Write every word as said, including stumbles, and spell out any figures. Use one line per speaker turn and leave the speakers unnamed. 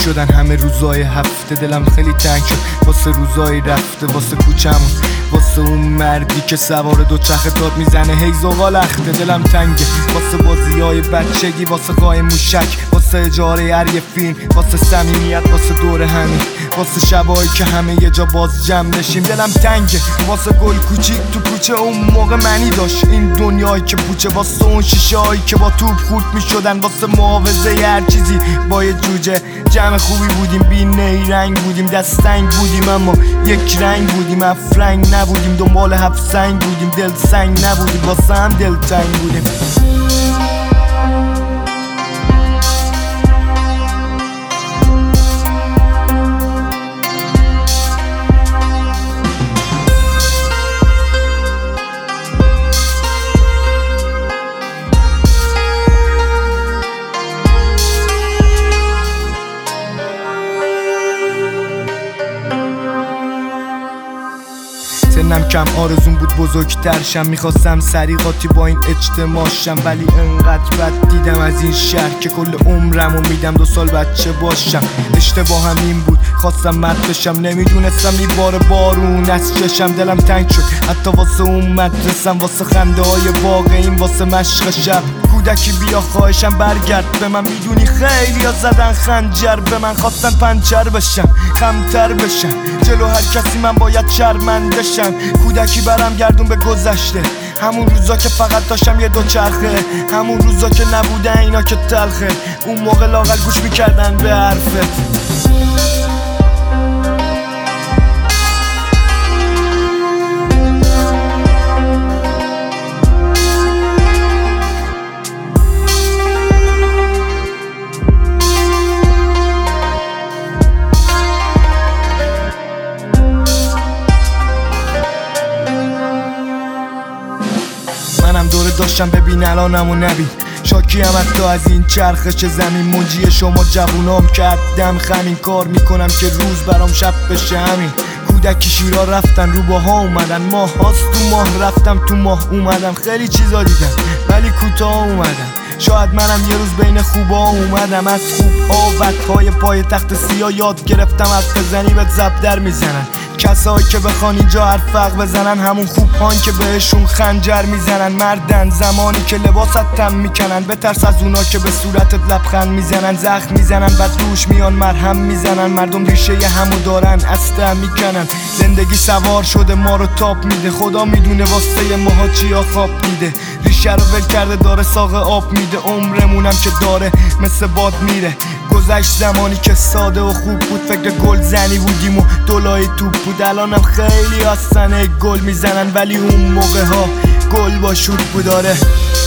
شدن همه روزای هفته. دلم خیلی تنگ شد واسه روزای رفته، واسه کوچمون، واسه اون مردی که سوار دوچرخه داد میزنه هی زغال اخته. دلم تنگه واسه بازیای بچگی، واسه قای موشک، واسه اجاره هر یه فیلم، واسه صمیمیت، واسه دور همین، واسه شبایی که همه یه جا باز جمع نشیم. دلم تنگه واسه گل کوچیک تو کوچه اون موقع منی داشت این دنیایی که پوچه، واسه اون شیشه هایی که با توپ خورد میشدن، واسه محافظه هر چیزی با یه جوجه. جمع خوبی بودیم، بی نیرنگ بودیم، دستنگ بودیم اما یک رنگ بودیم، افرنگ نبودیم، دنبال هفت سنگ بودیم، دل سنگ نبودیم، واسه هم دل تنگ بودیم. سنم کم آرزون بود بزرگترشم، میخواستم سریقاتی با این اجتماعشم، ولی انقدر بد دیدم از این شهر که کل عمرمو میدم دو سال بچه باشم. اشتباهم این بود خواستم مرد بشم، نمیدونستم میباره بارون از چشم. دلم تنگ شد حتی واسه اون مدرسم، واسه خنده های واقعیم، واسه مشق شب. کودکی بیا خواهشم برگرد به من، میدونی خیلی ها زدن خنجر به من، خواستن پنچر بشم، خمتر بشم، جلو هر کسی من باید شرمنده شم. کودکی برم گردون به گذشته، همون روزا که فقط داشتم یه دوچرخه، همون روزا که نبوده اینا که تلخه، اون موقع لااقل گوش میکردن به حرفت. منم دوره داشتم ببین الانمو نبین، شاکی هم حتی از این چرخش زمین. منجی شما جوونام کردم خمین، کار میکنم که روز برام شب بشه همین. کودکی شیرا رفتن روباها اومدن، ماه هاست تو ماه رفتم تو ماه اومدم. خیلی چیزا دیدم ولی کوتاه اومدم، شاید منم یه روز بین خوبا اومدم. از خوب ها و بدهای پای تخت سیاه یاد گرفتم، از بزنی بهت زب در میزنن. کسایی که بخوان اینجا حرفق بزنن، همون خوب هان که بهشون خنجر میزنن. مردن زمانی که لباست تم میکنن، بترس از اونا که به صورتت لبخند میزنن. زخم میزنن بعد روش میان مرهم میزنن، مردم ریشه ی همو دارن استه میکنن. زندگی سوار شده ما رو تاپ میده، خدا میدونه واسه ماها چیا خواب دیده. ریشه رو ول کرده داره ساق آب میده، عمرمونم که داره مثل باد میره. گذشت زمانی که ساده و خوب بود، فکر گل زنی بودیم و دلای توپ بود. الانم خیلی هستن گل میزنن، ولی اون موقع ها گل با شوت بود. داره